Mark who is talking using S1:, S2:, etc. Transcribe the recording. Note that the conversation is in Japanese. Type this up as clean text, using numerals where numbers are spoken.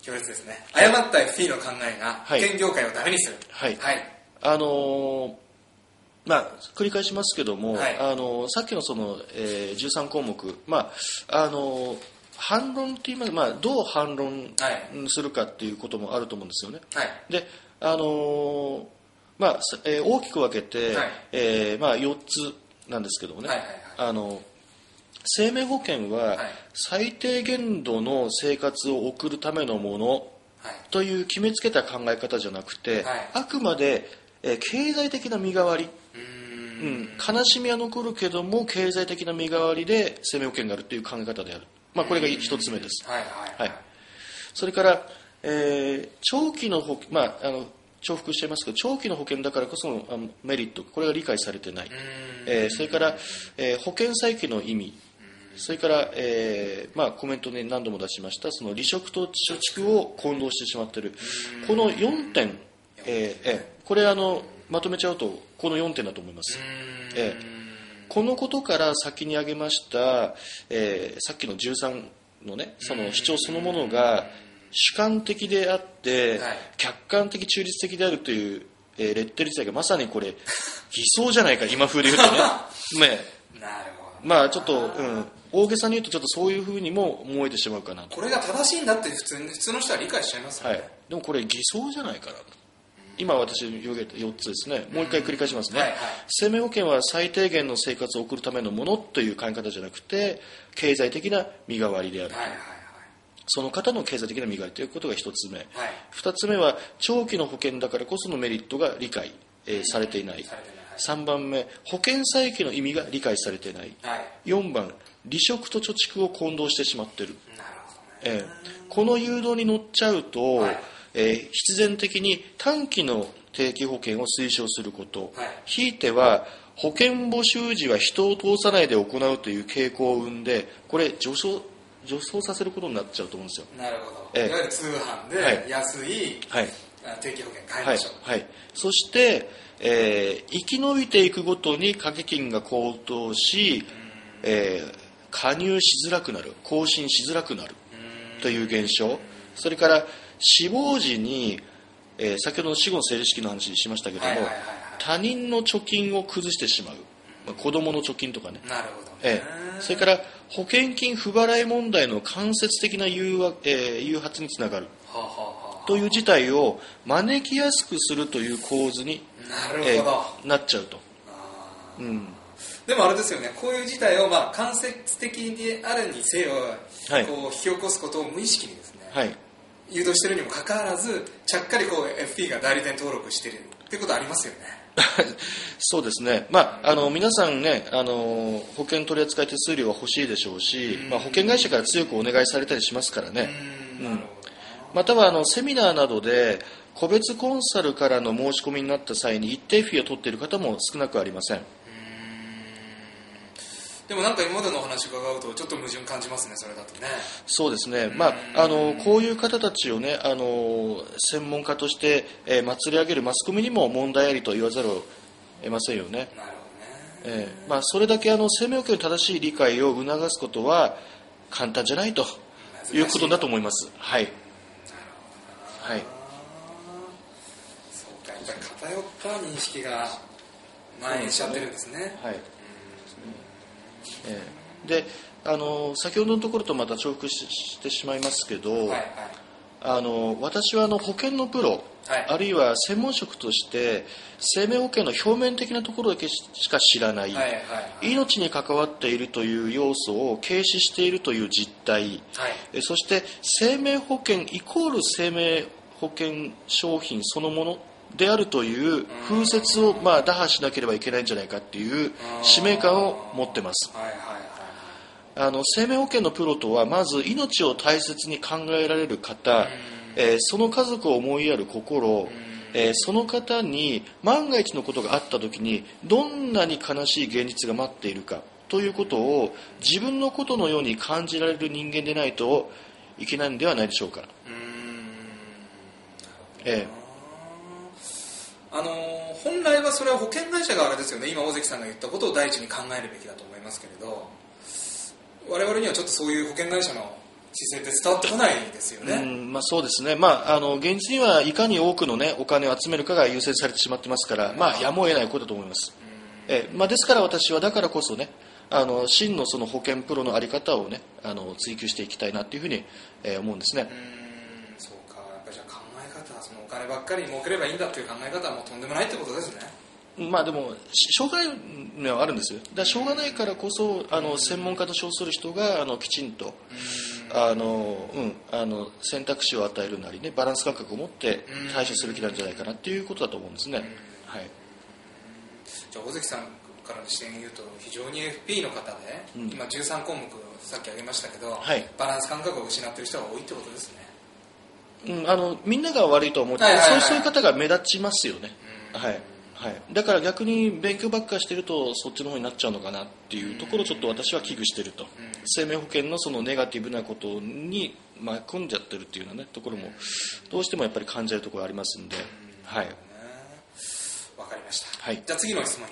S1: 強烈ですね。誤った FP の考えが保険業界をダメにする。
S2: はい。繰り返しますけども、さっきのその、13項目、反論といいますか、どう反論するかっていうこともあると思うんですよね。で、大きく分けて、4つなんですけどもね。生命保険は最低限度の生活を送るためのものという決めつけた考え方じゃなくて、あくまで経済的な身代わり、悲しみは残るけども経済的な身代わりで生命保険があるという考え方である、これが一つ目です。それから、長期の重複していますけど、長期の保険だからこそのメリット、これが理解されていない。それから、保険再起の意味、それから、コメントで何度も出しましたその離職と貯蓄を混同してしまっている、この4点、これまとめちゃうとこの4点だと思います。このことから先に挙げました、さっきの13のね、その主張そのものが主観的であって、客観的中立的であるという、レッテル自体がまさにこれ偽装じゃないか、今風で言うとね
S1: なるほど。
S2: ちょっと、大げさに言うとちょっとそういう風にも思えてしまうかなと。
S1: これが正しいんだって普通の人は理解しちゃいますよね。
S2: でもこれ偽装じゃないかなと。今私が挙げた4つですね。もう一回繰り返しますね。生命保険は最低限の生活を送るためのものという考え方じゃなくて、経済的な身代わりである。その方の経済的な身代わりということが1つ目。2つ目は長期の保険だからこそのメリットが理解、されていない。3番目、保険再起の意味が理解されていない。4番、離職と貯蓄を混同してしまっている。この誘導に乗っちゃうと、必然的に短期の定期保険を推奨すること、ひいては保険募集時は人を通さないで行うという傾向を生んで、これ助走させることになっちゃうと思うんですよ。
S1: なるほど。いわゆる通販で安い、定期保険買いましょう。
S2: そして、生き延びていくごとに掛け金が高騰し、加入しづらくなる、更新しづらくなるという現象。それから死亡時に、先ほどの死後の整理式の話しましたけども、他人の貯金を崩してしまう、子供の貯金とかね。
S1: なるほどね。
S2: それから保険金不払い問題の間接的な誘発につながるという事態を招きやすくするという構図になっちゃうと。
S1: でもあれですよね、こういう事態を間接的であるにせよ、こう引き起こすことを無意識にですね、誘導しているにもかかわらず、ちゃっかりこう FP が代理店登録しているってことありますよね。
S2: そうですね。皆さんね、保険取扱手数料は欲しいでしょうし、保険会社から強くお願いされたりしますからね。またはセミナーなどで個別コンサルからの申し込みになった際に一定フィーを取っている方も少なくありません。
S1: でもなんか今までのお話を伺うとちょっと矛盾感じますね、それだとね。
S2: そうですね。こういう方たちをね、専門家として、祭り上げるマスコミにも問題ありと言わざるを得ませんよね。
S1: なるほどね。
S2: それだけ生命保険の正しい理解を促すことは簡単じゃないということだと思います。
S1: そうか、やっぱり偏った認識が蔓延しちゃってるんですね。
S2: で、先ほどのところとまた重複してしまいますけど、私は保険のプロ、あるいは専門職として生命保険の表面的なところだけしか知らない、命に関わっているという要素を軽視しているという実態、そして生命保険イコール生命保険商品そのものであるという風説を打破しなければいけないんじゃないかという使命感を持っています。生命保険のプロとはまず命を大切に考えられる方、その家族を思いやる心、その方に万が一のことがあった時にどんなに悲しい現実が待っているかということを自分のことのように感じられる人間でないといけないのではないでしょうか。
S1: 本来はそれは保険会社があれですよね、今大関さんが言ったことを第一に考えるべきだと思いますけれど、我々にはちょっとそういう保険会社の姿勢って伝わってこないですよね。
S2: そうですね、現実にはいかに多くの、お金を集めるかが優先されてしまってますから、やむを得ないことだと思います。ですから私はだからこそね、真のその保険プロの在り方をね、追求していきたいなというふうに、思うんですね。
S1: そうか、やっぱりじゃあ考え方、そのお金ばっかり儲ければいいんだという考え方はもうとんでもないってことですね。
S2: でもしょうがないのはあるんですよ。だからしょうがないからこそ専門家と称する人がきちんと選択肢を与えるなりね、バランス感覚を持って対処するべきなんじゃないかなっていうことだと思うんですね。はい。
S1: じゃあ尾関さんからの視点で言うと非常に FP の方で、今13項目さっき挙げましたけど、バランス感覚を失っている人が多いってことですね。
S2: みんなが悪いと思って、そういう方が目立ちますよね。だから逆に勉強ばっかりしてるとそっちの方になっちゃうのかなっていうところをちょっと私は危惧してると、生命保険のそのネガティブなことに巻き込んじゃってるっていうような、ところもどうしてもやっぱり感じるところありますんで、
S1: わかりました。じゃあ次の質問い